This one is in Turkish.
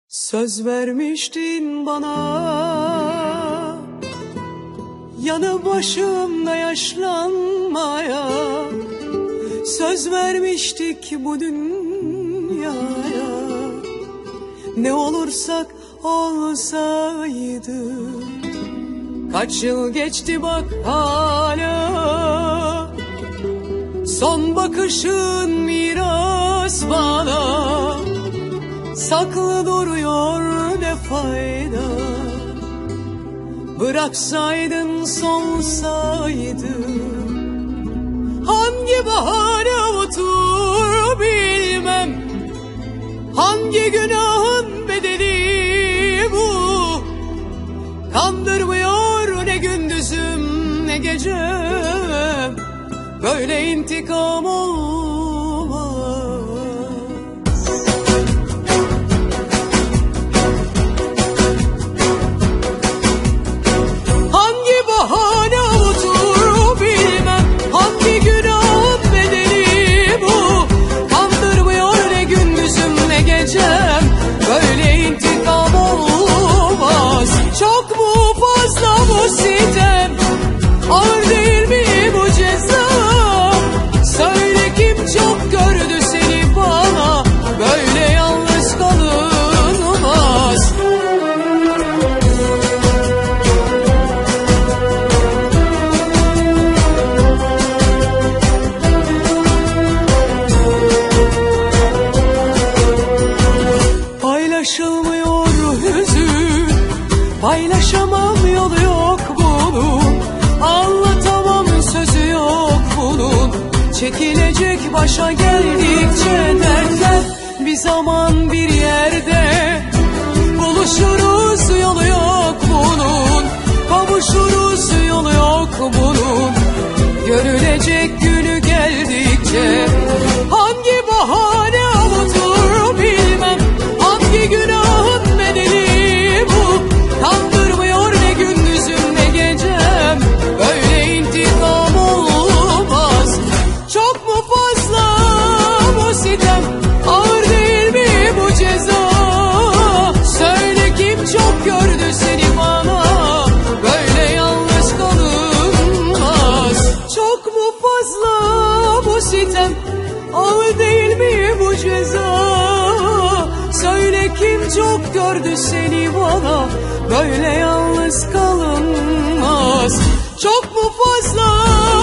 Söz vermiştin bana, yanı başımda yaşlanmaya. Söz vermiştik bu dünyaya, ne olursak olsaydı. Kaç yıl geçti bak hala, son bakışın miras bana. Saklı duruyor ne fayda, bıraksaydın solsaydı. Hangi bahane avutur bilmem, hangi günahın bedeli bu. Kandırmıyor ne gündüzüm ne gecem, böyle intikam olmaz. Hangi bahane avutur bilmem, hangi günahın bedeli bu. Kandırmıyor ne gündüzüm ne gecem, böyle intikam olmaz. Çok mu fazla bu sitem, ağır değil mi bu ceza? Söyle kim çok gördü seni bana, böyle yalnız kalınmaz. Paylaşılmıyor hüzün, paylaşamam yolu yok bunun. Anlatamam sözü yok bunun. Çekilecek başa geldikçe dertler, bir zaman bir yerde buluşuruz, yolu yok bunun. Kavuşuruz, yolu yok bunun. Görülecek günü geldikçe. Hangi bahane avutur bilmem, hangi günahın bedeli bu. Kandırmıyor ne gündüzüm ne gecem, böyle intikam olmaz. Çok mu fazla bu sitem, ağır değil mi bu ceza? Söyle kim çok gördü seni bana, böyle yalnız kalınmaz. Çok mu fazla bu sitem, ağır değil mi bu ceza? Söyle kim çok gördü seni bana, böyle yalnız kalınmaz. Çok mu fazla